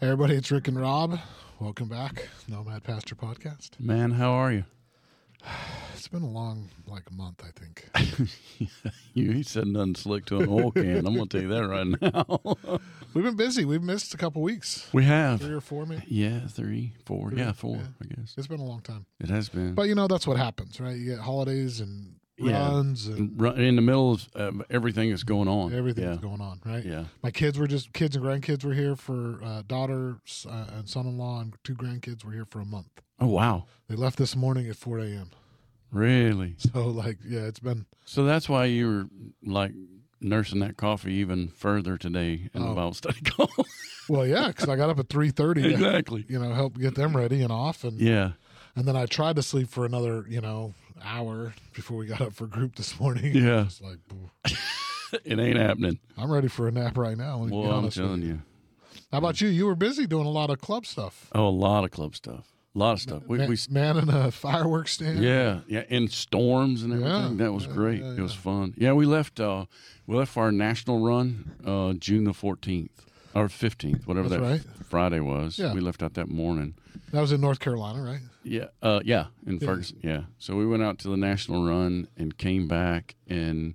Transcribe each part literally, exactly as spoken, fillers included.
Hey everybody, it's Rick and Rob. Welcome back, Nomad Pastor Podcast. Man, how are you? It's been a long, like a month, I think. You he said nothing slick to an oil can. I'm going to tell you that right now. We've been busy. We've missed a couple weeks. We have. Three or four, maybe? Yeah, three, four. Three, yeah, four, yeah. I guess. It's been a long time. It has been. But, you know, that's what happens, right? You get holidays and runs yeah. and Run- in the middle of uh, everything that's going on. everything's yeah. going on, right? Yeah. My kids were just, kids and grandkids were here for, uh, daughter uh, and son-in-law, and two grandkids were here for a month. Oh, wow. They left this morning at four a.m. Really? So, like, yeah, it's been... So that's why you were, like, nursing that coffee even further today in Oh. the Bible study call. Well, yeah, because I got up at three thirty Exactly. to, you know, help get them ready and off. And Yeah. and then I tried to sleep for another, you know, hour before we got up for group this morning. Yeah. It's like, boo. It ain't happening. I'm ready for a nap right now. Let me Well, be I'm honest with telling you. How about you? You were busy doing a lot of club stuff. Oh, a lot of club stuff. A lot of stuff. We, man, we man in a fireworks stand. Yeah, yeah, in storms and everything. Yeah, that was yeah, great. yeah, It was yeah. fun. Yeah, we left. Uh, we left for our national run uh, June the fourteenth or fifteenth, whatever That's that right. Friday was. Yeah. We left out that morning. That was in North Carolina, right? Yeah, uh, yeah, in Yeah. Ferguson. Yeah. So we went out to the national run and came back and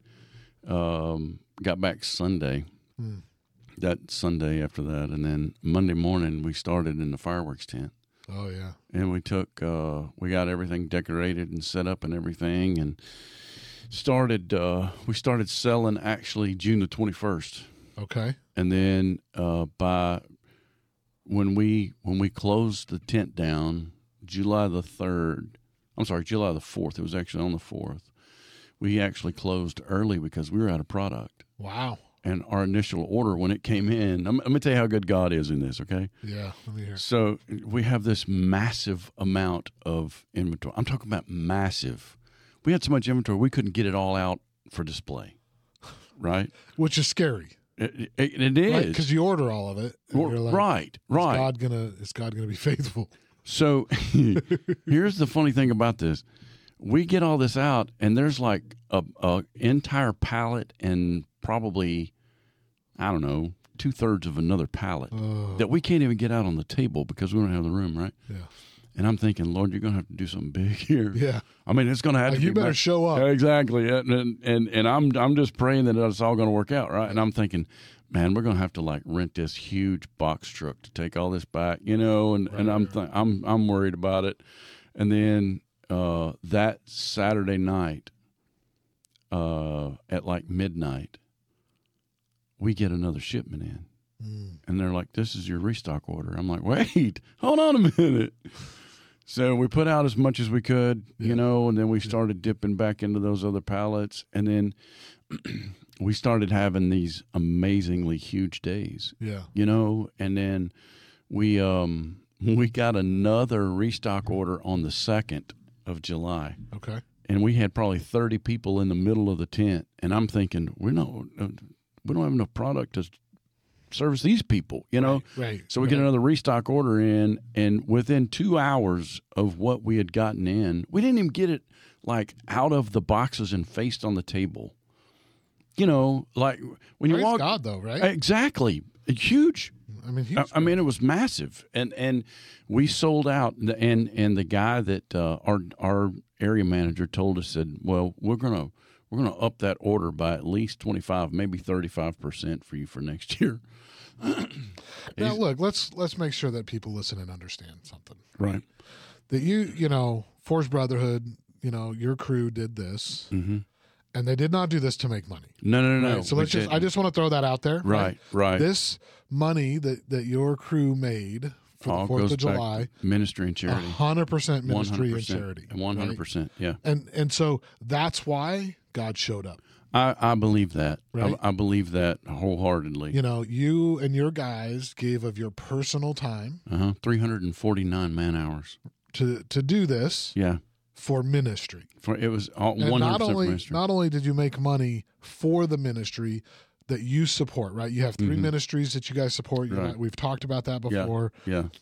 um, got back Sunday. Hmm. That Sunday after that, and then Monday morning we started in the fireworks tent. Oh yeah. And we took, uh, we got everything decorated and set up and everything, and started. Uh, we started selling actually June the twenty-first, Okay. and then uh, by when we when we closed the tent down, July the third. I'm sorry, July the fourth. It was actually on the fourth. We actually closed early because we were out of product. Wow. And our initial order when it came in, I'm, I'm going to tell you how good God is in this, okay? Yeah. Let me hear. So we have this massive amount of inventory. I'm talking about massive. We had so much inventory, we couldn't get it all out for display, right? Which is scary, It, it, it is. because you order all of it. and Well, you're like, right, Is right. God gonna? Is God gonna be faithful? So here's the funny thing about this. We get all this out, and there's like a, a entire pallet and probably, I don't know, two-thirds of another pallet Oh. that we can't even get out on the table because we don't have the room, right? Yeah. And I'm thinking, Lord, you're going to have to do something big here. Yeah. I mean, it's going to have Like, to you be better ma- show up. Exactly. And, and and and I'm I'm just praying that it's all going to work out, right? And I'm thinking, man, we're going to have to like rent this huge box truck to take all this back, you know, and, and I'm th- I'm I'm worried about it. And then uh, that Saturday night uh, at like midnight, we get another shipment in. Mm. And they're like, this is your restock order. I'm like, wait, hold on a minute. So we put out as much as we could, you Yeah. know, and then we started dipping back into those other pallets. And then we started having these amazingly huge days, Yeah. you know, and then we um we got another restock order on the second of July. Okay. And we had probably thirty people in the middle of the tent. And I'm thinking, we're not, we don't have enough product to service these people, you know? Right. So we right. get another restock order in, and within two hours of what we had gotten in, we didn't even get it like out of the boxes and faced on the table. You know, like when you Praise walk, God, though, right? exactly, huge. I mean, huge. I, I mean, it was massive, and and we sold out. And and the guy that uh, our our area manager told us said, well, we're gonna we're gonna up that order by at least twenty five, maybe thirty five percent for you for next year. Now, look, let's let's make sure that people listen and understand something. Right. That you, you know, Force Brotherhood, you know, your crew did this, Mm-hmm. and they did not do this to make money. No, no, no. Right? So we let's just, I didn't. just want to throw that out there. Right, right. This money that, that your crew made for All the Fourth goes of back July, to ministry and a charity. hundred percent ministry and 100%, charity. One hundred right? percent. Yeah, And and so that's why God showed up. I, I believe that. Right. I, I believe that wholeheartedly. You know, you and your guys gave of your personal time Uh huh. Three hundred and forty nine man hours. to to do this Yeah. for ministry. For it was all And one hundred not percent only ministry. not only did you make money for the ministry that you support, right? You have three Mhm. ministries that you guys support. You Right. know, we've talked about that Yeah. before. Yeah.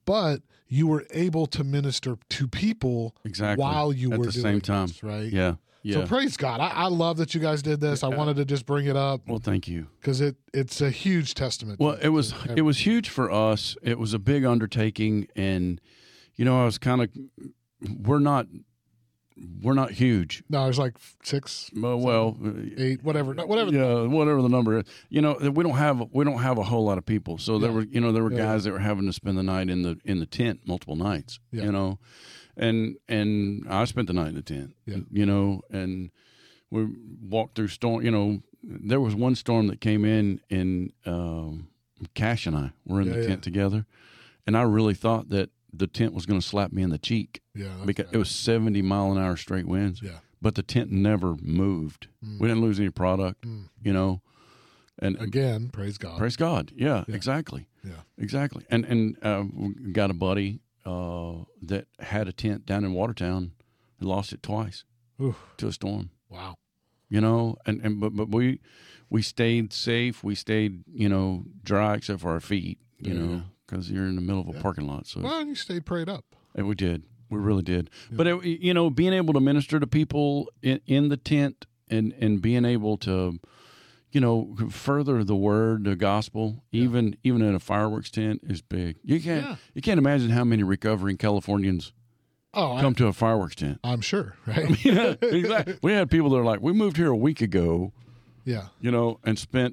but you were able to minister to people exactly while you at were the doing same time. this, right? Yeah. Yeah. So praise God. I, I love that you guys did this. I wanted to just bring it up. Well, thank you. Because it, it's a huge testament. Well, to, it was to it was huge for us. It was a big undertaking, and you know, I was kind of we're not we're not huge. No, it was like six, Well, well, eight, whatever, whatever. yeah, whatever the number is. You know, we don't have we don't have a whole lot of people. So there Yeah. were you know there were Yeah, guys that were having to spend the night in the in the tent multiple nights. Yeah. You know, and and I spent the night in the tent. Yeah. You know, and we walked through storm. You know, there was one storm that came in, and um, Cash and I were in Yeah, the yeah. tent together, and I really thought that the tent was going to slap me in the cheek Yeah, that's because bad. it was seventy mile an hour straight winds. Yeah. But the tent never moved. Mm. We didn't lose any product. Mm. You know, and Again, praise God. praise God. Yeah, Yeah. exactly. Yeah. Exactly. And and uh, we got a buddy uh, that had a tent down in Watertown and lost it twice Oof. to a storm. Wow. You know, and, and but but we we stayed safe. We stayed you know dry except for our feet. You Yeah, know, yeah. because you're in the middle of a Yeah. parking lot. So Well, you stayed prayed up. and we did. We really did. But it, you know, being able to minister to people in, in the tent and and being able to, you know, further the word, the gospel, even even in a fireworks tent is big. You can't Yeah. you can't imagine how many recovering Californians Oh, I, come to a fireworks tent. I'm sure, right? Yeah, exactly. We had people that are like, we moved here a week ago, Yeah. you know, and spent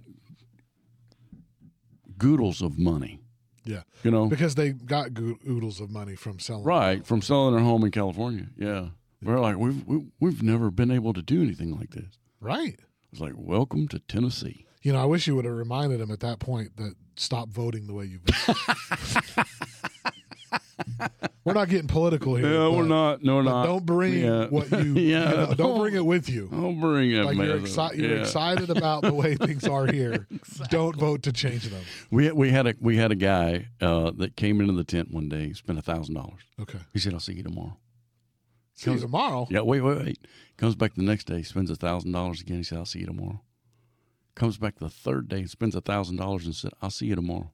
goodles of money, Yeah. you know, Because they got goo- oodles of money from selling. right, from selling their home in California. Yeah. We're like, we've, we, we've never been able to do anything like this. Right. It's like, welcome to Tennessee. You know, I wish you would have reminded him at that point that stop voting the way you vote. We're not getting political here. Yeah, we're but- not. No, we're but not. Don't bring Yeah. what you, Yeah. you know, don't bring it with you. I'll bring it, Like man. you're, exci- you're Yeah. excited about the way things are here. Don't vote to change them. We we had a we had a guy uh, that came into the tent one day, spent a thousand dollars. Okay. He said, "I'll see you tomorrow." See you tomorrow. Yeah, wait, wait, wait. Comes back the next day, spends a thousand dollars again. He said, "I'll see you tomorrow." Comes back the third day, spends a thousand dollars and said, "I'll see you tomorrow."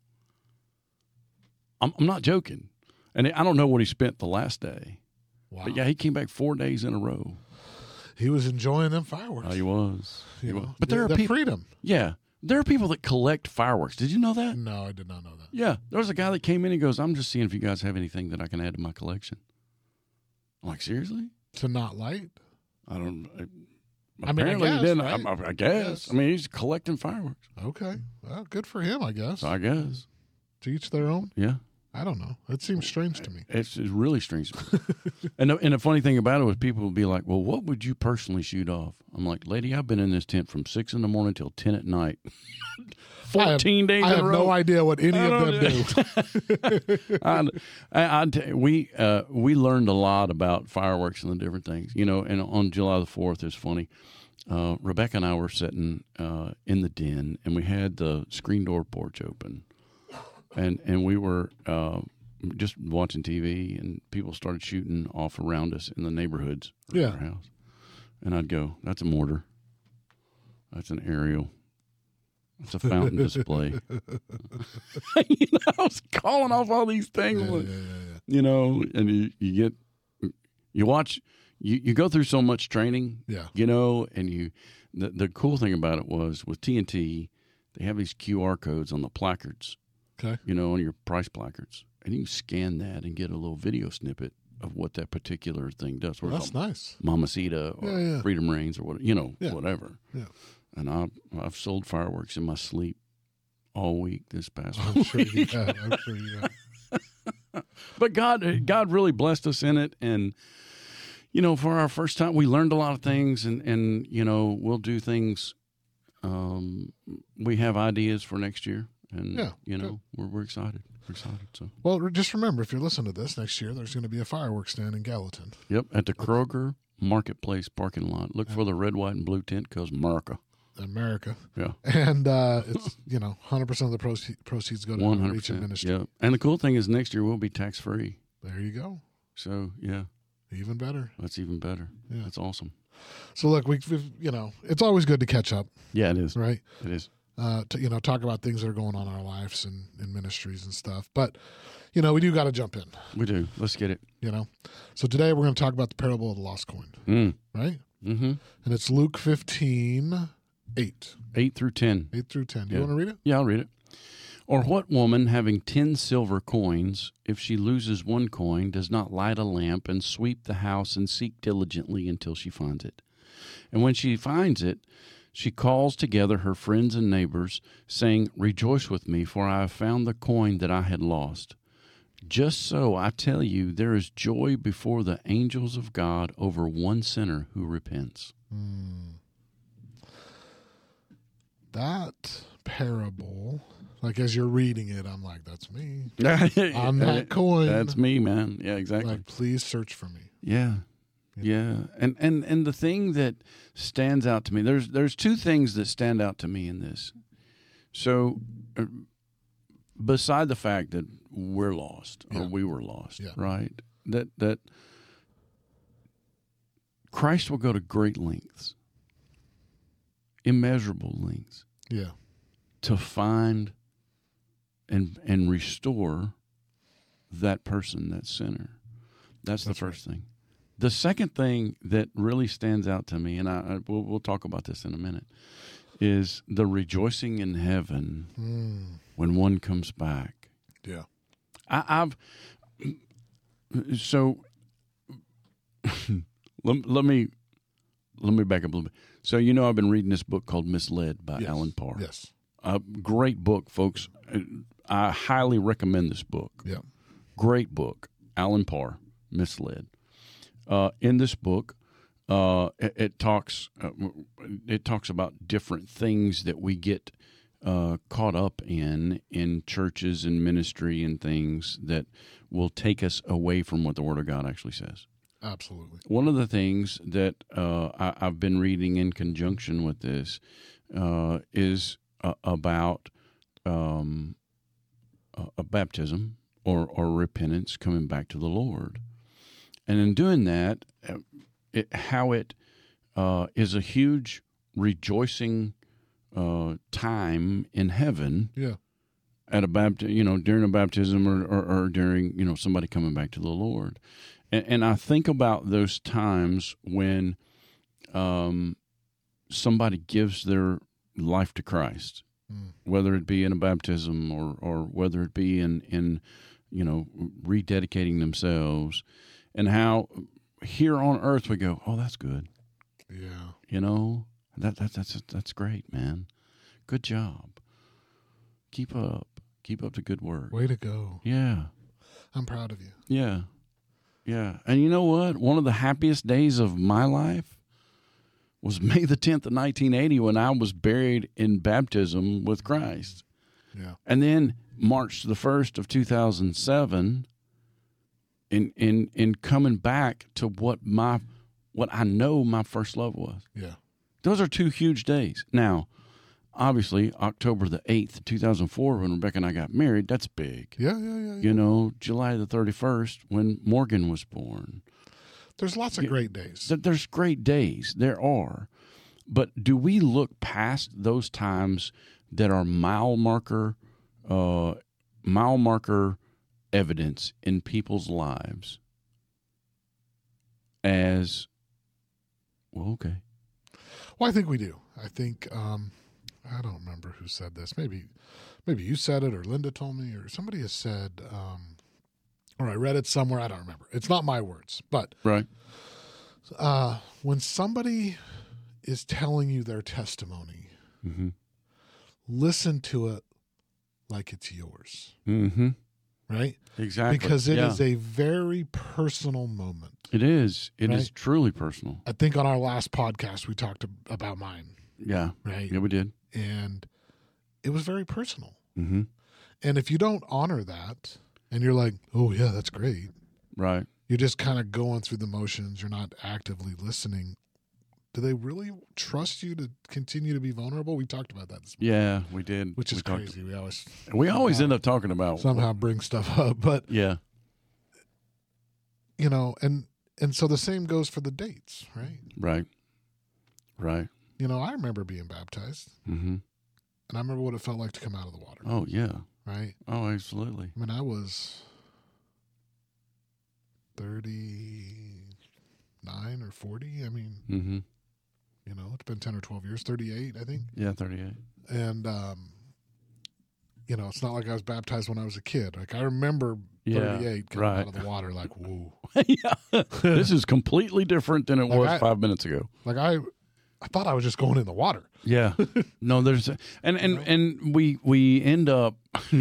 I'm I'm not joking, and I don't know what he spent the last day, Wow. but yeah, he came back four days in a row. He was enjoying them fireworks. Oh, he was. He you was. know, But there are the people. freedom. Yeah, there are people that collect fireworks. Did you know that? No, I did not know that. Yeah, there was a guy that came in and goes, "I'm just seeing if you guys have anything that I can add to my collection." I'm like, seriously? To not light. I don't. I, I mean, I apparently he guess, didn't. right? I, I guess. Yes. I mean, he's collecting fireworks. Okay. Well, good for him, I guess. So I guess. To each their own. Yeah, I don't know. It seems strange to me. it's, it's really strange. and the, and the funny thing about it was people would be like, "Well, what would you personally shoot off?" I'm like, "Lady, I've been in this tent from six in the morning till ten at night, fourteen days I in have a row." no idea what any I of don't- them do. I, I, I t- we uh, we learned a lot about fireworks and the different things, you know. And on July the fourth, it's funny. Uh, Rebecca and I were sitting uh, in the den, and we had the screen door porch open, and and we were uh, just watching T V, and people started shooting off around us in the neighborhoods around Yeah. our house. And I'd go, "That's a mortar. That's an aerial. It's a fountain display." You know, I was calling off all these things. Yeah, like, yeah, yeah, you know, and you, you get, you watch, you, you go through so much training, yeah. you know, and you, the, the cool thing about it was with T N T, they have these Q R codes on the placards, Okay. you know, on your price placards, and you can scan that and get a little video snippet of what that particular thing does. Well, We're that's talking nice. Mamacita or Yeah, yeah. Freedom Reigns or what, you know, Yeah. whatever. Yeah. And I, I've sold fireworks in my sleep all week this past I'm sure you week. have. I'm sure you have. But God, God really blessed us in it, and you know, for our first time, we learned a lot of things, and and you know, we'll do things. Um, we have ideas for next year, and Yeah, you know, good. we're we're excited. We're excited. So, Well, re- just remember, if you're listening to this next year, there's going to be a fireworks stand in Gallatin. yep, at the Kroger Marketplace parking lot, look for the red, white, and blue tent, because America. America. Yeah. And uh, it's, you know, one hundred percent of the proce- proceeds go to One hundred Reach and percent. Ministry. Yeah, and the cool thing is next year we'll be tax free. There you go. So yeah, Even better. that's even better. Yeah. That's awesome. So look, we, we've, you know, it's always good to catch up, Yeah, it is. right? It is. uh, to, you know, talk about things that are going on in our lives and in ministries and stuff. But, you know, we do got to jump in, We do. Let's get it. you know. So today we're going to talk about the parable of the lost coin, Mm. right? Mm-hmm. And it's Luke fifteen, eight. Eight through ten. eight through ten. Do you Yeah. want to read it? Yeah, I'll read it. Or what woman having ten silver coins, if she loses one coin, does not light a lamp and sweep the house and seek diligently until she finds it? And when she finds it, she calls together her friends and neighbors, saying, Rejoice with me, for I have found the coin that I had lost. Just so, I tell you, there is joy before the angels of God over one sinner who repents. Hmm. That parable, like as you're reading it, I'm like, that's me. I'm that coin. That's me, man. Yeah, exactly. Like, please search for me. Yeah. Yeah. And, and and the thing that stands out to me, there's there's two things that stand out to me in this. So uh, beside the fact that we're lost, or Yeah. we were lost, Yeah. right? That that Christ will go to great lengths, immeasurable lengths, Yeah. to find and and restore that person, that sinner. That's, That's the first thing. The second thing that really stands out to me, and I, I we'll, we'll talk about this in a minute, is the rejoicing in heaven Mm. when one comes back. Yeah. I, I've so let, let me let me back up a little bit. So you know I've been reading this book called Misled by Yes. Alan Parr. Yes. A great book, folks. I highly recommend this book. Yeah. Great book, Alan Parr, Misled. Uh, in this book, uh, it, it talks uh, it talks about different things that we get uh, caught up in in churches and ministry and things that will take us away from what the Word of God actually says. Absolutely. One of the things that uh, I, I've been reading in conjunction with this uh, is uh, about um, a, a baptism or, or repentance, coming back to the Lord. And in doing that, it, how it uh, is a huge rejoicing uh, time in heaven Yeah. at a bapti- you know, during a baptism or, or, or during, you know, somebody coming back to the Lord. And, and I think about those times when um, somebody gives their life to Christ, Mm. whether it be in a baptism or, or whether it be in, in, you know, rededicating themselves, and how here on earth we go, oh, that's good. Yeah. You know, that, that that's that's great, man. Good job. Keep up. Keep up the good work. Way to go. Yeah. I'm proud of you. Yeah. Yeah. And you know what? One of the happiest days of my life was May the tenth of nineteen eighty when I was buried in baptism with Christ. Yeah. And then March the first of two thousand seven, in in in coming back to what my what I know my first love was. Yeah. Those are two huge days. Now, obviously, October the eighth, two thousand four, when Rebecca and I got married, that's big. Yeah. Yeah. Yeah. yeah. You know, July the thirty-first, when Morgan was born. There's lots of Yeah. great days. Th- There's great days. There are. But do we look past those times that are mile marker, uh, mile marker evidence in people's lives as, well, okay. Well, I think we do. I think um, I don't remember who said this. Maybe, maybe you said it, or Linda told me, or somebody has said, um, or I read it somewhere. I don't remember. It's not my words, but Right. uh, when somebody is telling you their testimony, Mm-hmm. listen to it like it's yours, Mm-hmm. right? Exactly. Because it is Yeah. a very personal moment. It is. It is Right? truly personal. I think on our last podcast we talked ab- about mine, Yeah. right? Yeah, we did. And it was very personal. Mm-hmm. And if you don't honor that, and you're like, oh, yeah, that's great, Right. you're just kind of going through the motions, you're not actively listening, do they really trust you to continue to be vulnerable? We talked about that this morning, Yeah, we did. which is we talked- crazy. We always We always somehow- end up talking about somehow bring stuff up. But, Yeah. you know, and and so the same goes for the dates, right? Right. Right. You know, I remember being baptized. Mm-hmm. and I remember what it felt like to come out of the water. Oh, yeah. Right? Oh, absolutely. I mean, I was thirty-nine or forty. I mean, mm-hmm. you know, it's been ten or twelve years, thirty-eight, I think. Yeah, thirty-eight. And, um, you know, it's not like I was baptized when I was a kid. Like, I remember Yeah, thirty-eight coming right. out of the water like, whoa. Yeah. This is completely different than it Like was I- five minutes ago. Like, I I thought I was just going in the water. Yeah. No, there's and and and we we end up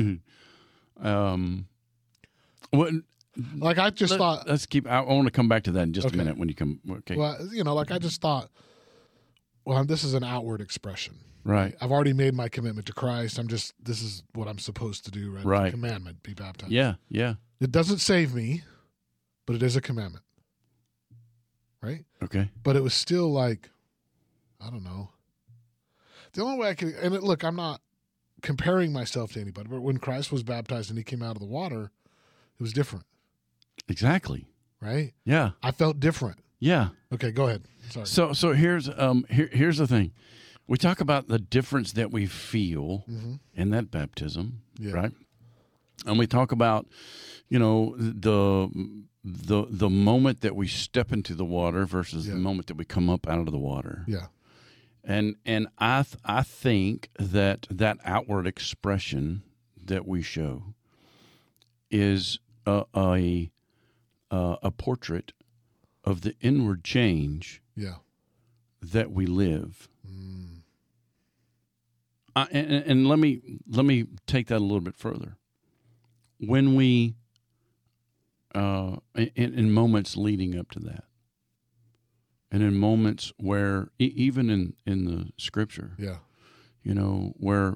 um what Like, I just let, thought, let's keep I want to come back to that in just Okay. a minute when you come okay. well, you know, like, I just thought, well, this is an outward expression. Right. I've already made my commitment to Christ. I'm just, this is what I'm supposed to do, right? It's a Right. commandment, be baptized. Yeah, yeah. It doesn't save me, but it is a commandment. Right? Okay. But it was still like, I don't know. The only way I could, and it, look, I'm not comparing myself to anybody, but when Christ was baptized and he came out of the water, it was different, Exactly. right? Yeah. I felt different. Yeah. Okay, go ahead. Sorry. So so here's um here, here's the thing. We talk about the difference that we feel Mm-hmm. in that baptism, Yeah. right? And we talk about, you know, the the the moment that we step into the water versus Yeah. the moment that we come up out of the water. Yeah. And and I th- I think that that outward expression that we show is a a a, a portrait of the inward change Yeah. that we live. Mm. Uh, and, and let me let me take that a little bit further. When we, uh, in, in moments leading up to that, and in moments where, e- even in, in the Scripture, Yeah. you know, where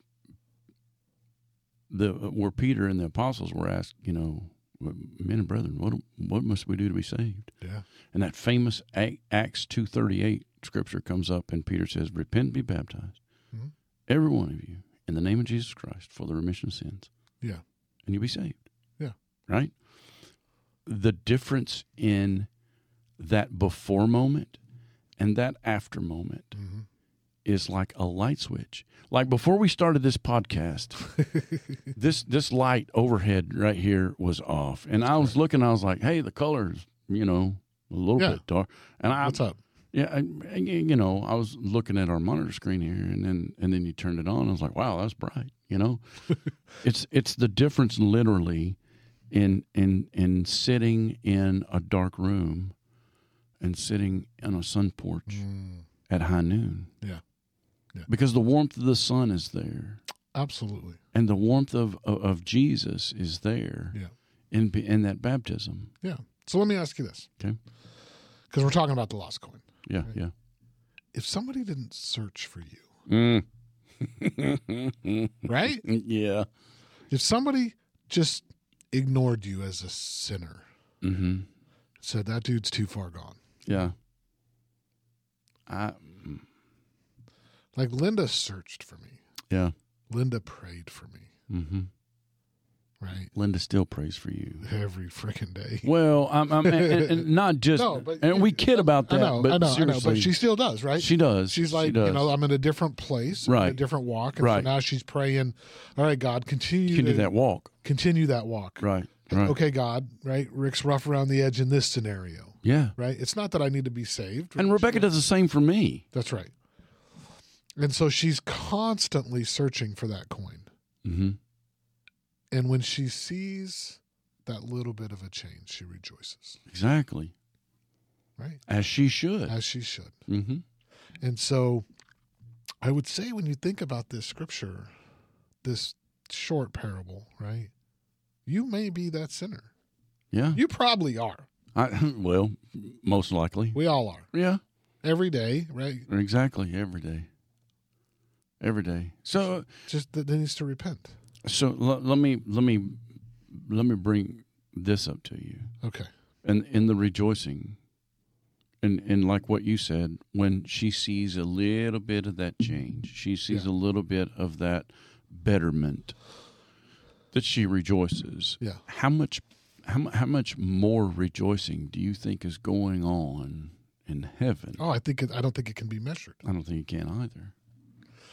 the where Peter and the apostles were asked, you know, men and brethren, what what must we do to be saved? Yeah. And that famous Acts two thirty-eight Scripture comes up, and Peter says, "Repent and be baptized, Mhm. every one of you, in the name of Jesus Christ, for the remission of sins, Yeah. and you'll be saved." Yeah. Right? The difference in that before moment and that after moment Mm-hmm. is like a light switch. Like before we started this podcast, this this light overhead right here was off, and I was looking. I was like, "Hey, the color's you know a little Yeah. bit dark." And I, What's up? Yeah, I, I- you know, I was looking at our monitor screen here, and then and then you turned it on. I was like, "Wow, that's bright." You know, it's it's the difference literally in in in sitting in a dark room and sitting on a sun porch Mm. at high noon. Yeah. Yeah. Because the warmth of the sun is there, Absolutely. and the warmth of of, of Jesus is there Yeah. in in that baptism. Yeah. So let me ask you this. Okay. Because we're talking about the lost coin. Yeah, Right. yeah. If somebody didn't search for you, Mm. right? Yeah. If somebody just ignored you as a sinner, Mm-hmm. said that dude's too far gone. Yeah. I. Like Linda searched for me. Yeah. Linda prayed for me, Mm-hmm. right? Linda still prays for you. Every freaking day. Well, I'm, I'm and, and not just, No, but- and we kid about that. I know, but I know, I know, seriously, but she still does, right? she does. She's like, she does. you know, I'm in a different place, I'm in a Right. different walk, and so Right. now she's praying. All right, God, continue you can to do that walk. continue that walk. Right. Right. Okay, God, right? Rick's rough around the edge in this scenario, Yeah. right? It's not that I need to be saved. And Rebecca does the same for me. That's right. And so she's constantly searching for that coin. Mm-hmm. And when she sees that little bit of a change, she rejoices, Exactly. right? As she should. As she should. Mm-hmm. And so I would say when you think about this scripture, this short parable, right? You may be that sinner. Yeah. You probably are. I, well, most likely. We all are. Yeah. Every day, right? Exactly. Every day. Every day. So, Just that needs to repent. so l- let me let me let me bring this up to you. Okay. And in the rejoicing, and and like what you said, when she sees a little bit of that change, she sees Yeah. a little bit of that betterment, that she rejoices. Yeah. How much, how mu- how much more rejoicing do you think is going on in heaven? Oh, I think it, I don't think it can be measured. I don't think you can either.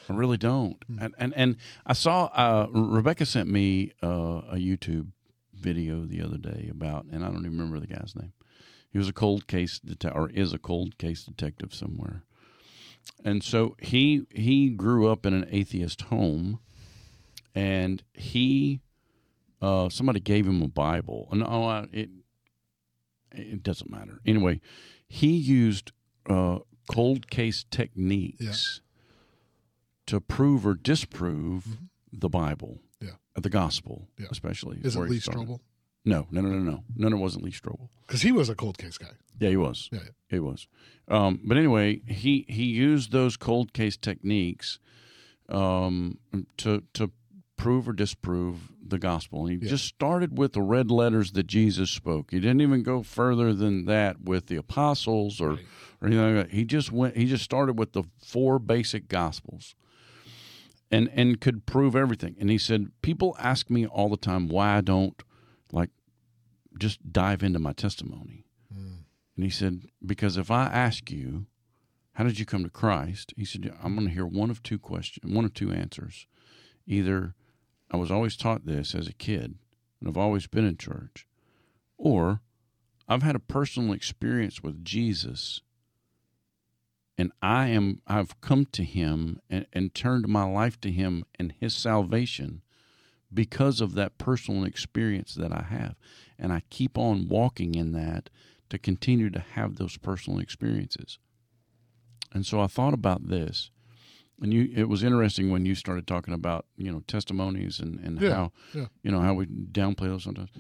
I really don't. Hmm. And, and and I saw uh, Rebecca sent me uh, a YouTube video the other day about, and I don't even remember the guy's name. He was a cold case detective, or is a cold case detective somewhere. And so he he grew up in an atheist home, and he uh, somebody gave him a Bible. No, I, it it doesn't matter. Anyway, he used uh, cold case techniques yeah. to prove or disprove mm-hmm. the Bible, yeah, the gospel, yeah. especially. Is it Lee Strobel? No, no, no, no, no. No, it wasn't Lee Strobel. Because he was a cold case guy. Yeah, he was. Yeah, yeah. He was. Um, but anyway, he, he used those cold case techniques um, to to prove or disprove the gospel. And he yeah. just started with the red letters that Jesus spoke. He didn't even go further than that with the apostles or, right. or anything like that. He just went. He just started with the four basic gospels, and and could prove everything. And he said, people ask me all the time why I don't like just dive into my testimony. Mm. And he said, because if I ask you, how did you come to Christ? He said, I'm going to hear one of two questions, one of two answers. Either I was always taught this as a kid, and I've always been in church, or I've had a personal experience with Jesus, and I am I've come to him and, and turned my life to him and his salvation because of that personal experience that I have. And I keep on walking in that to continue to have those personal experiences. And so I thought about this, and you it was interesting when you started talking about, you know, testimonies and, and yeah, how, yeah. you know, how we downplay those sometimes.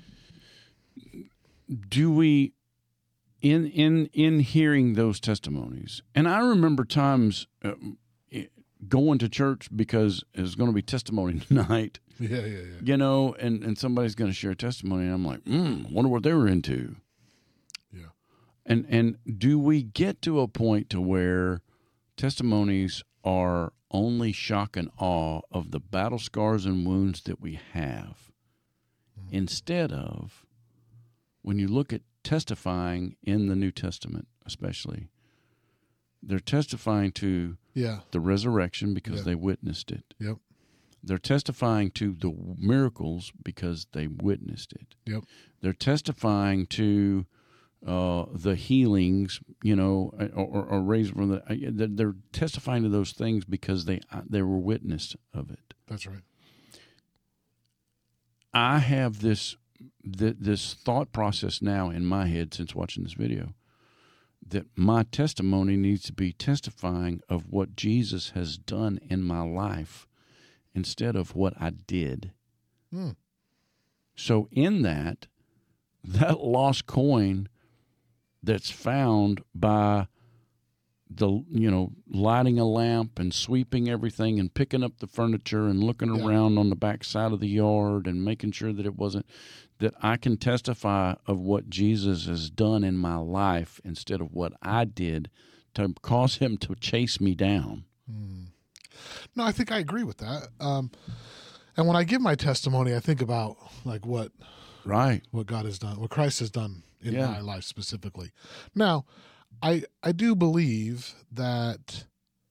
Do we, in in in hearing those testimonies, and I remember times uh, going to church because there's going to be testimony tonight. Yeah, yeah, yeah. You know, and, and somebody's going to share a testimony, and I'm like, hmm, wonder what they were into. Yeah. And and do we get to a point to where testimonies are only shock and awe of the battle scars and wounds that we have, mm-hmm. instead of when you look at testifying in the New Testament, especially, they're testifying to yeah. the resurrection because yeah. they witnessed it. Yep. They're testifying to the miracles because they witnessed it. Yep. They're testifying to uh, the healings, you know, or, or raised from the. They're testifying to those things because they they were witness of it. That's right. I have this this thought process now in my head since watching this video, that my testimony needs to be testifying of what Jesus has done in my life instead of what I did. Hmm. So in that, that lost coin that's found by the, you know, lighting a lamp and sweeping everything and picking up the furniture and looking yeah. around on the back side of the yard and making sure that it wasn't, that I can testify of what Jesus has done in my life instead of what I did to cause him to chase me down. Hmm. No, I think I agree with that. Um, and when I give my testimony, I think about like what, right, what God has done, what Christ has done in yeah. my life specifically. Now, I I do believe that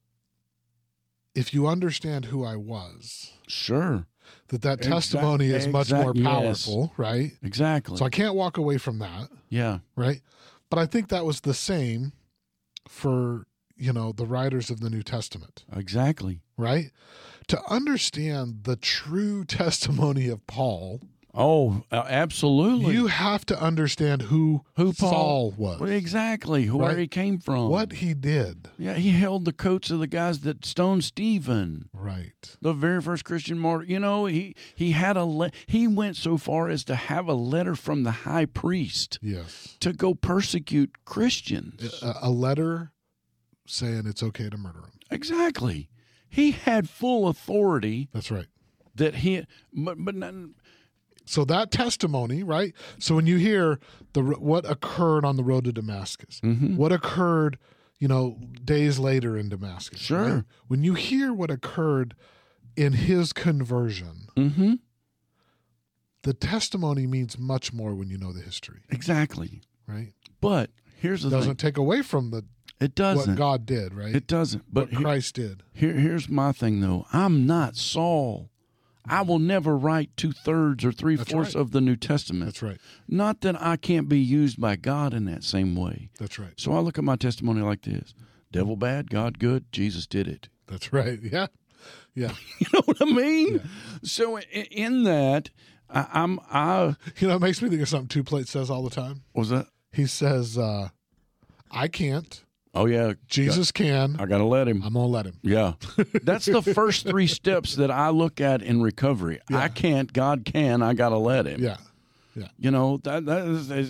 if you understand who I was, sure, that that testimony exact, is much exact, more powerful, yes. right? Exactly. So I can't walk away from that. Yeah. Right. But I think that was the same for, you know, the writers of the New Testament. Exactly. Right? To understand the true testimony of Paul. Oh, uh, absolutely. You have to understand who, who Paul, Saul was. Well, exactly. Who, right? Where he came from. What he did. Yeah, he held the coats of the guys that stoned Stephen. Right. The very first Christian martyr. You know, he, he had a le- he went so far as to have a letter from the high priest. Yes. To go persecute Christians. A, a letter saying it's okay to murder him. Exactly. He had full authority. That's right. That he, but, but not, so that testimony, right? So when you hear the what occurred on the road to Damascus, mm-hmm. what occurred, you know, days later in Damascus. Sure. Right? When you hear what occurred in his conversion, mm-hmm. the testimony means much more when you know the history. Exactly. Right. But here's the Doesn't thing. take away from the It doesn't. what God did, right? It doesn't. But what Christ did. Here, here's my thing, though. I'm not Saul. I will never write two-thirds or three-fourths right. of the New Testament. That's right. Not that I can't be used by God in that same way. That's right. So I look at my testimony like this. Devil bad, God good, Jesus did it. That's right. Yeah. Yeah. You know what I mean? Yeah. So in, in that, I, I'm, I, You know, it makes me think of something Two Plate says all the time. what was that? He says, uh, I can't. Oh, yeah. Jesus can. I got to let him. I'm going to let him. Yeah. That's the first three steps that I look at in recovery. Yeah. I can't, God can, I got to let him. Yeah. You know, that that is, is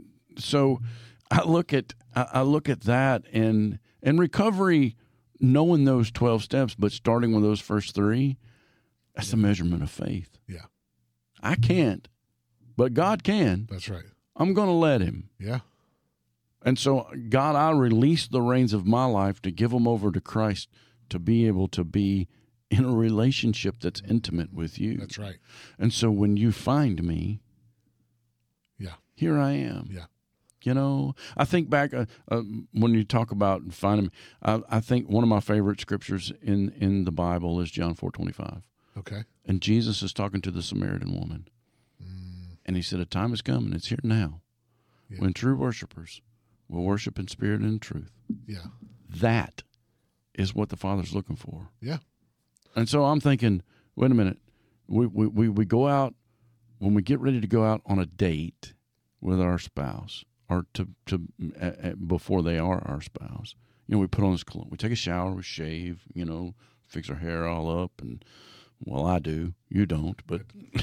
so I look at I, I look at that and in recovery, knowing those twelve steps, but starting with those first three, that's a measurement of faith. Yeah. I can't, but God can. That's right. I'm going to let him. Yeah. And so, God, I release the reins of my life to give them over to Christ to be able to be in a relationship that's intimate with you. That's right. And so when you find me, Yeah. here I am. Yeah. You know, I think back uh, uh, when you talk about finding me, I, I think one of my favorite scriptures in, in the Bible is John four twenty-five. Okay. And Jesus is talking to the Samaritan woman. Mm. And he said, a time is coming, it's here now, Yeah. when true worshipers will worship in spirit and in truth. Yeah. That is what the Father's looking for. Yeah. And so I'm thinking, wait a minute. We, we, we, we go out, when we get ready to go out on a date with our spouse, or to, to uh, uh, before they are our spouse, you know, we put on this cologne. We take a shower, we shave, you know, fix our hair all up. And, well, I do. You don't. But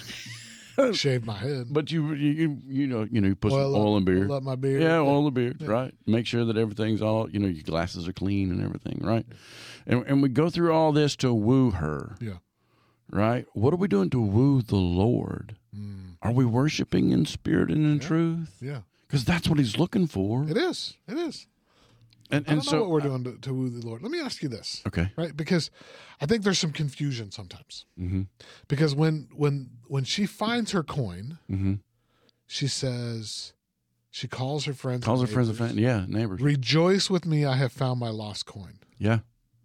Shave my head. but you, you, you know, you know, you put Oil some up- oil and beard. oil up my beard. Yeah, Yeah. oil the beard, Yeah. right? Make sure that everything's all, you know, your glasses are clean and everything, right? And and we go through all this to woo her, Yeah. right? What are we doing to woo the Lord? Mm. Are we worshiping in spirit and in Yeah. truth? Yeah. Because that's what he's looking for. It is. It is. And I and don't so know what we're doing to, to woo the Lord. Let me ask you this, okay. right? Because I think there's some confusion sometimes. Mm-hmm. Because when when when she finds her coin, Mm-hmm. she says, she calls her friends. Calls her and friends and neighbors, family. Yeah, neighbors. Rejoice with me, I have found my lost coin. Yeah.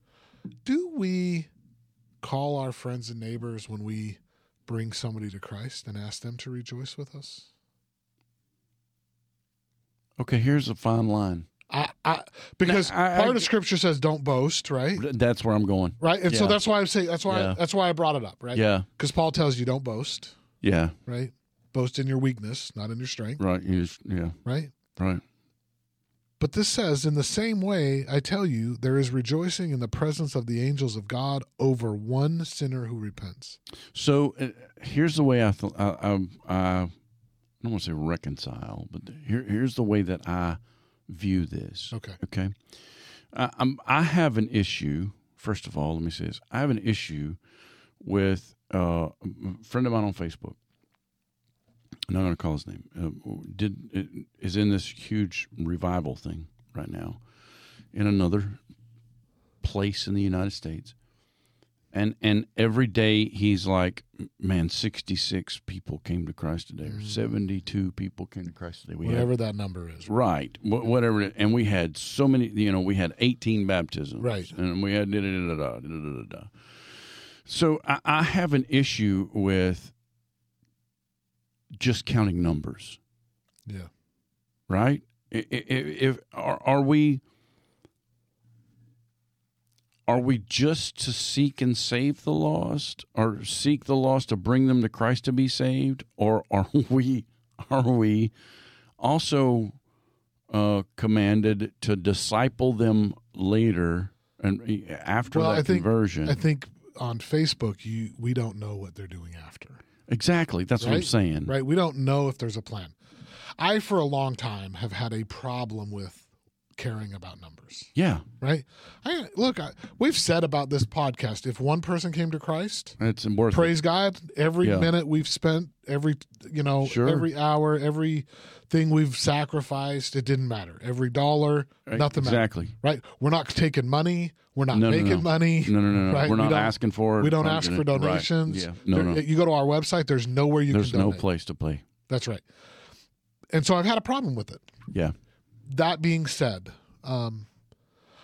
Do we call our friends and neighbors when we bring somebody to Christ and ask them to rejoice with us? Okay, here's a fine line. I, I because Now, I- part I- of the scripture says don't boast, right? That's where I'm going. Right, and so Yeah. that's why I'm saying that's why Yeah. that's why I brought it up, right? Yeah. Because Paul tells you don't boast, Yeah. right? Boast in your weakness, not in your strength, Right. You just, yeah. right? Right. But this says, in the same way, I tell you, there is rejoicing in the presence of the angels of God over one sinner who repents. So uh, here's the way I, th- I, I, I, I don't want to say reconcile, but here, here's the way that I view this. Okay. Okay. I, I'm, I have an issue. First of all, let me say this. I have an issue with uh, a friend of mine on Facebook. I'm not going to call his name. Uh, did is in this huge revival thing right now in another place in the United States. And and every day he's like, man, sixty-six people came to Christ today, or seventy-two people came to Christ today. We Whatever had, that number is. right, wh- whatever. it- And we had so many, you know, we had eighteen baptisms. Right. And we had da-da-da-da-da, da-da-da-da. So I, I have an issue with just counting numbers, Yeah. right? If, if are, are we are we just to seek and save the lost, or seek the lost to bring them to Christ to be saved, or are we are we also uh, commanded to disciple them later and after Well, that I think, conversion? I think on Facebook, you we don't know what they're doing after. Exactly, that's what I'm Right? saying. Right? We don't know if there's a plan. I, for a long time, have had a problem with caring about numbers. Yeah, Right? I, look, I, we've said about this podcast, if one person came to Christ, it's worth it. praise God, every Yeah. minute we've spent, every, you know, Sure. every hour, everything we've sacrificed, it didn't matter. Every dollar, Right, nothing mattered. exactly. Right? We're not taking money. We're not No, no, making no. money. No, no, no, no. Right? We're We not don't- asking for it. We don't Right. ask for donations. Yeah, no, There- no. You go to our website, there's nowhere you There's can no donate. place to play. That's right. And so I've had a problem with it. Yeah. That being said, um,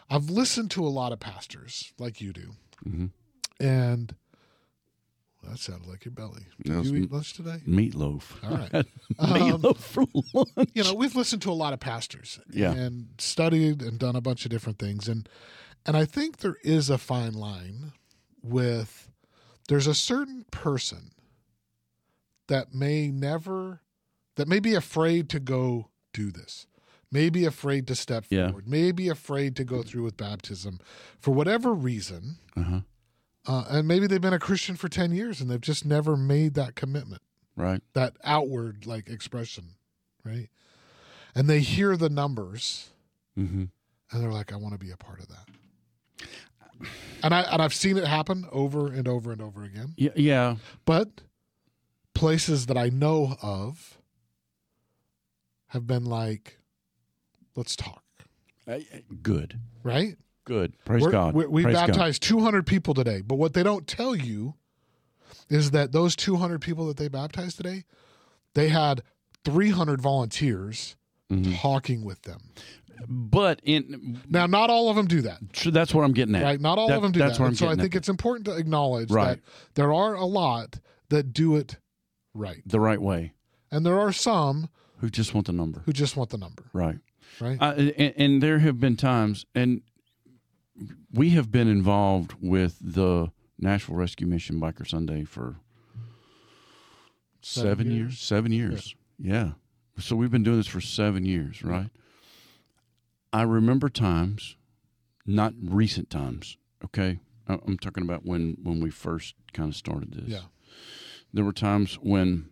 I've listened to a lot of pastors like you do, Mm-hmm. and that sounded like your belly. Did That was you eat m- lunch today? Meatloaf. All right. Um, Meatloaf for lunch. You know, we've listened to a lot of pastors Yeah. and studied and done a bunch of different things. And and I think there is a fine line with there's a certain person that may never, that may be afraid to go do this, may be afraid to step Yeah. forward, may be afraid to go through with baptism for whatever reason. Uh-huh. Uh, and maybe they've been a Christian for ten years and they've just never made that commitment, Right. that outward like expression, right? And they hear the numbers Mm-hmm. and they're like, I want to be a part of that. And I and I've seen it happen over and over and over again. Yeah. Yeah. But places that I know of have been like, let's talk, Uh, Good. right? Good. Praise We're- God. We, we Praise God. baptized two hundred people today, but what they don't tell you is that those two hundred people that they baptized today, they had three hundred volunteers Mhm. talking with them. But in Now, not all of them do that, so that's what I'm getting at. right? Not all That- of them do that's that. what And I'm so I getting think at. it's important to acknowledge Right. that there are a lot that do it right. The right way. And there are some Who just want the number. who just want the number, Right. right? Uh, and, and there have been times, and we have been involved with the Nashville Rescue Mission Biker Sunday for seven, Seven years. years? Seven years. Yeah. So we've been doing this for seven years, right? I remember times, not recent times, okay? I- I'm talking about when, when we first kind of started this. Yeah. There were times when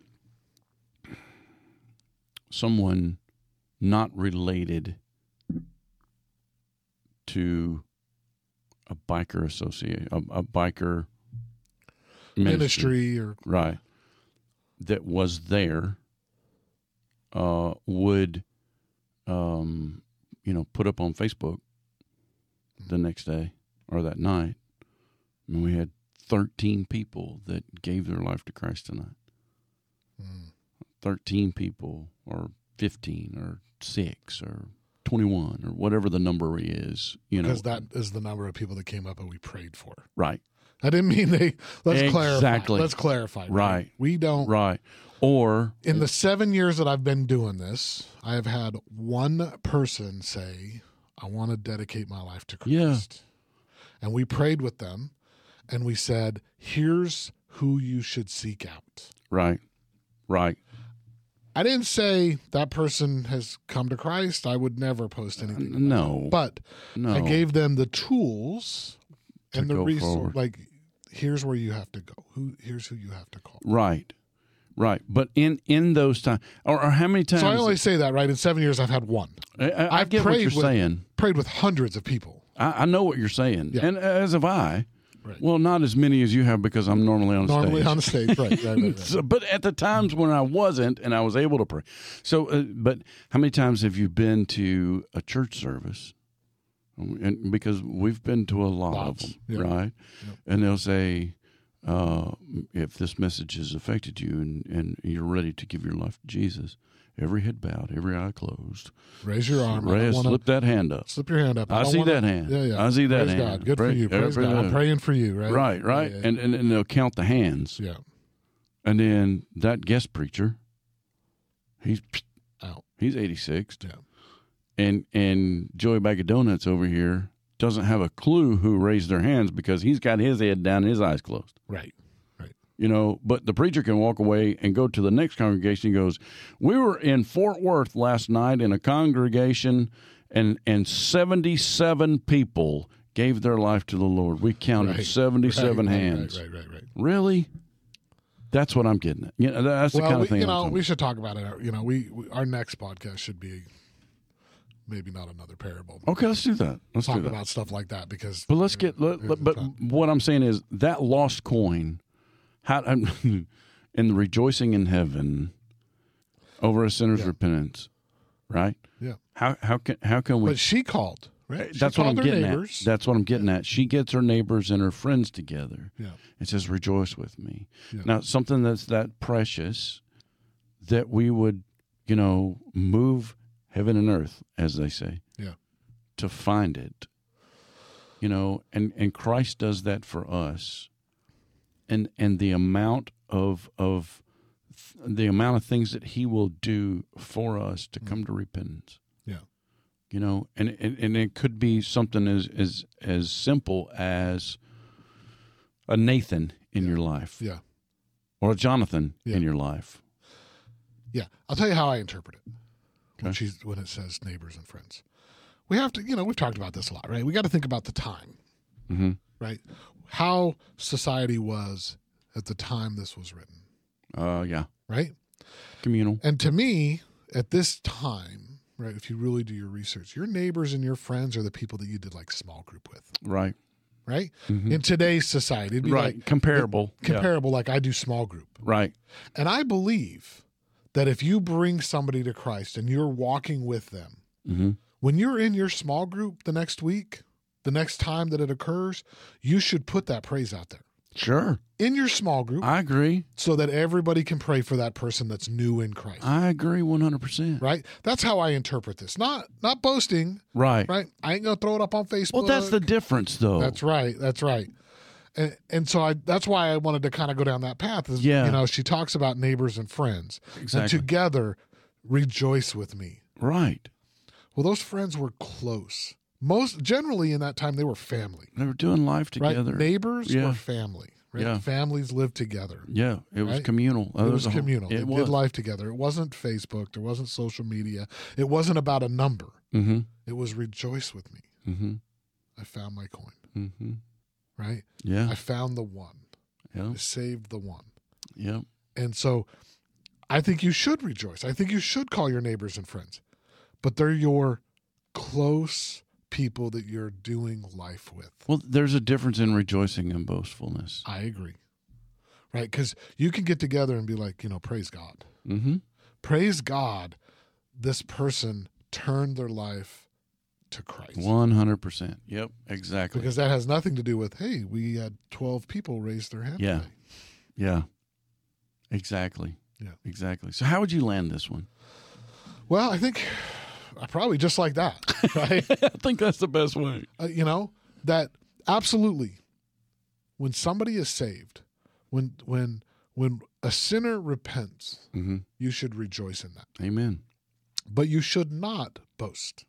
someone not related to a biker associate, a, a biker ministry, Ministry or right, that was there, uh, would, um, you know, put up on Facebook the next day or that night. I mean, we had thirteen people that gave their life to Christ tonight. Mm. thirteen people or fifteen or six or twenty-one or whatever the number is, you know. because that is the number of people that came up and we prayed for. Right, I didn't mean they. Let's clarify. Exactly. Let's clarify. Right. We don't. right. Or, In the seven years that I've been doing this, I have had one person say, I want to dedicate my life to Christ. And we prayed with them and we said, here's who you should seek out. right, right. I didn't say that person has come to Christ. I would never post anything. No. But no. I gave them the tools To and the go resource. forward. Like, here's where you have to go. Who? Here's who you have to call. Right, right. But in, in those times, or, or how many times? So I only say that, right? In seven years, I've had one. I, I, I I've get what prayed you're with- saying. Prayed with hundreds of people. I, I know what you're saying. Yeah. And as have I. Right. Well, not as many as you have because I'm normally on Normally stage. on the stage, right? Right, right, right. So, but at the times when I wasn't and I was able to pray. So, uh, but how many times have you been to a church service? And because we've been to a lot Lots, of them, yeah. right? Yep. And they'll say, uh, if this message has affected you and, and you're ready to give your life to Jesus, every head bowed, every eye closed. Raise your arm. I Raise, don't wanna- slip that hand up. slip your hand up. I don't see wanna- that hand. Yeah, yeah. I see that Praise hand. God. Good Pray- for you. Praise every- God. I'm praying for you, right? Right, right. Yeah, yeah. And, and and they'll count the hands. Yeah. And then that guest preacher, he's Out. he's eighty-six. Yeah. And and Joey Bag of Donuts over here doesn't have a clue who raised their hands because he's got his head down and his eyes closed. Right. Right. You know, but the preacher can walk away and go to the next congregation. He goes, we were in Fort Worth last night in a congregation and and seventy-seven people gave their life to the Lord. We counted Right. seventy-seven right, hands. Right, right, right, right. Really? That's what I'm getting at. You know, that's the Well, kind we, of thing you I'm know, talking we should talk about it. You know, we, we our next podcast should be maybe not another parable. But Okay, let's do that. Let's talk do that. about stuff like that because. But let's get. Let, Here's let- the but time. what I'm saying is that lost coin, how and the rejoicing in heaven over a sinner's Yeah. repentance, right? Yeah. How how can how can we? But she called. Right. She that's what I'm called her getting neighbors. at. That's what I'm getting at. She gets her neighbors and her friends together Yeah. and says, "Rejoice with me." Yeah. Now, something that's that precious that we would, you know, move heaven and earth, as they say, Yeah. to find it You know, and, and Christ does that for us. And and the amount of of the amount of things that he will do for us to come to repentance. Yeah. You know, and, and, and it could be something as as, as simple as a Nathan in yeah. your life. Yeah. Or a Jonathan yeah. in your life. Yeah. I'll tell you how I interpret it Okay. when, she's, when it says neighbors and friends. We have to, you know, we've talked about this a lot, right? We got to think about the time, Mm-hmm. right? How society was at the time this was written, Uh, yeah. right? Communal. And to me, at this time, right, if you really do your research, your neighbors and your friends are the people that you did like small group with, Right. right? Mm-hmm. In today's society, it'd be Right. like Comparable. Yeah. comparable, like I do small group. Right. And I believe that if you bring somebody to Christ and you're walking with them, Mm-hmm. when you're in your small group the next week, the next time that it occurs, you should put that praise out there Sure. in your small group I agree. so that everybody can pray for that person that's new in Christ. I agree one hundred percent. Right? That's how I interpret this. Not not boasting, Right. right? I ain't going to throw it up on Facebook. Well, that's the difference, though. That's right. That's right. And, and so I that's why I wanted to kind of go down that path. Is, Yeah. You know, she talks about neighbors and friends. Exactly. And together rejoice with me. Right. Well, those friends were close. Most generally in that time they were family. They were doing life Right? together. Neighbors Yeah. were family. Right? Yeah. Families lived together. Yeah. It was Right? communal. It was a whole- communal. It they was. did life together. It wasn't Facebook. There wasn't social media. It wasn't about a number. Mm-hmm. It was rejoice with me. Mm-hmm. I found my coin. Mm-hmm. Right? Yeah. I found the one. Yeah. I saved the one. Yeah. And so I think you should rejoice. I think you should call your neighbors and friends. But they're your close people that you're doing life with. Well, there's a difference in rejoicing and boastfulness. I agree. Right? Because you can get together and be like, you know, praise God. Mm-hmm. Praise God, this person turned their life to Christ. One hundred percent. Yep. Exactly. Because that has nothing to do with, hey, we had twelve people raise their hand Yeah. today. Yeah. Exactly. Yeah. Exactly. So, how would you land this one? Well, I think uh, probably just like that, right? I think that's the best way. uh, you know, that absolutely when somebody is saved, when when when a sinner repents, Mm-hmm. you should rejoice in that. Amen. But you should not boast,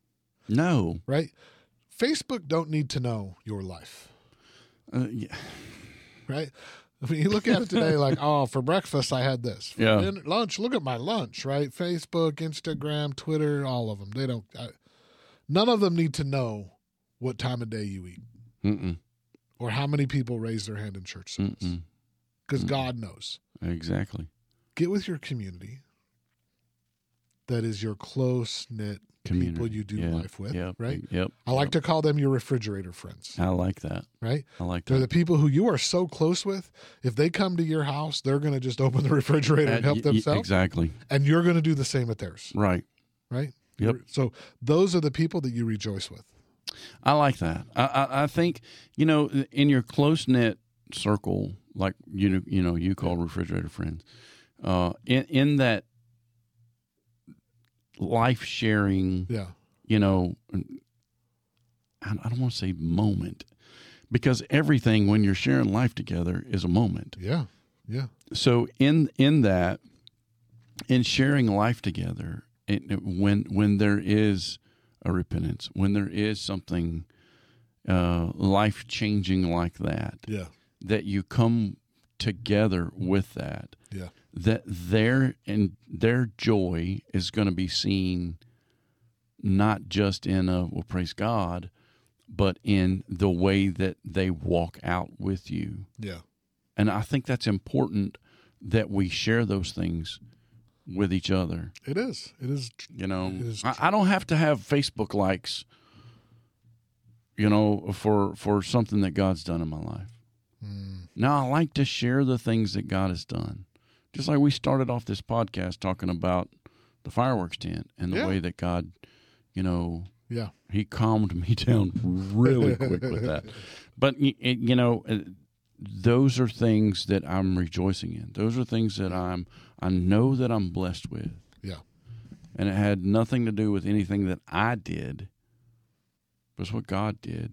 No. right? Facebook don't need to know your life, Uh, yeah. right? I mean, you look at it today like, oh, for breakfast I had this. For Yeah. dinner, lunch, look at my lunch, right? Facebook, Instagram, Twitter, all of them. They don't. I, none of them need to know what time of day you eat Mm-mm. or how many people raise their hand in church service, Mm-mm. because God knows. Exactly. Get with your community. That is your close knit people Community. you do Yeah. life with, Yep. right? Yep. I like to call them your refrigerator friends, I like that. right? I like They're the that. people who you are so close with. If they come to your house, they're going to just open the refrigerator and Uh, help y- y- themselves, Exactly. and you're going to do the same at theirs, Right. right? Yep. So those are the people that you rejoice with. I like that. I, I, I think, you know, in your close knit circle, like you you know you call refrigerator friends, uh, in in that life sharing, Yeah, you know, I, I don't want to say moment, because everything when you're sharing life together is a moment. yeah, yeah, So in in that, in sharing life together, it, when when there is a repentance, when there is something uh, life changing like that, yeah, that you come together with that, yeah, that their and their joy is going to be seen not just in a well, praise God, but in the way that they walk out with you. yeah. And I think that's important that we share those things with each other. It is. It is. You know, It is I, I don't have to have Facebook likes, you know, for for something that God's done in my life. Mm, No, I like to share the things that God has done. Just like we started off this podcast talking about the fireworks tent and the Yeah. way that God, you know, yeah, He calmed me down really quick with that. But, y- it, you know, uh, those are things that I'm rejoicing in. Those are things that I'm, I know that I'm blessed with. yeah, And it had nothing to do with anything that I did. It was what God did.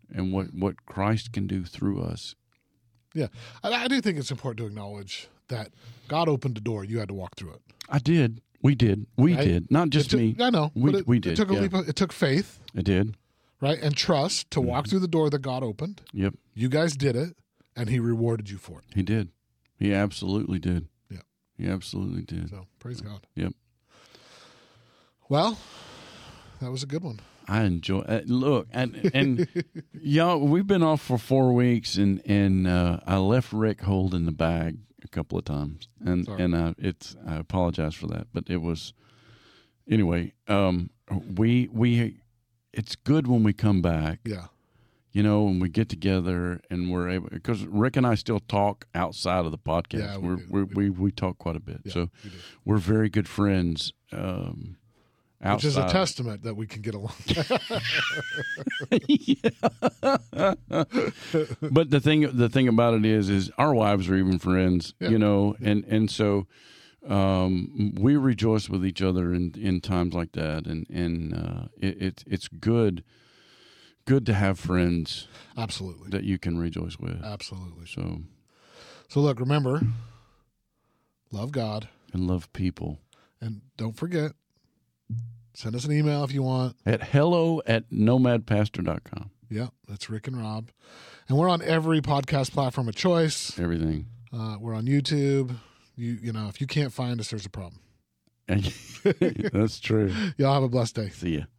and what, what Christ can do through us. Yeah. I, I do think it's important to acknowledge that God opened a door. You had to walk through it. I did. We did. We Right? did. Not just It took- me. I know. We, but it, we did. It took, a yeah. leap of, it took faith, I did. right? And trust to walk through the door that God opened. Yep. You guys did it, and he rewarded you for it. He did. He absolutely did. Yeah. He absolutely did. So praise God. Yep. Well, that was a good one. I enjoy uh, look and and y'all, we've been off for four weeks and and uh, I left Rick holding the bag a couple of times and Sorry. and uh, it's I apologize for that, but it was anyway. Um, we we it's good when we come back, Yeah. you know, when we get together and we're able, because Rick and I still talk outside of the podcast. Yeah, we we're, do. we're, We we we talk quite a bit, Yeah, so we do. we're very good friends. Um, outside. Which is a testament that we can get along. But the thing, the thing about it is, is our wives are even friends, Yeah. you know, and and so um, we rejoice with each other in, in times like that, and and uh, it, it it's good, good to have friends Absolutely. that you can rejoice with. Absolutely. So So look, remember, love God, and love people and don't forget, send us an email if you want. at hello at nomad pastor dot com. Yeah, that's Rick and Rob. And we're on every podcast platform of choice. Everything. Uh, we're on YouTube. You you know, if you can't find us, there's a problem. That's true. Y'all have a blessed day. See ya.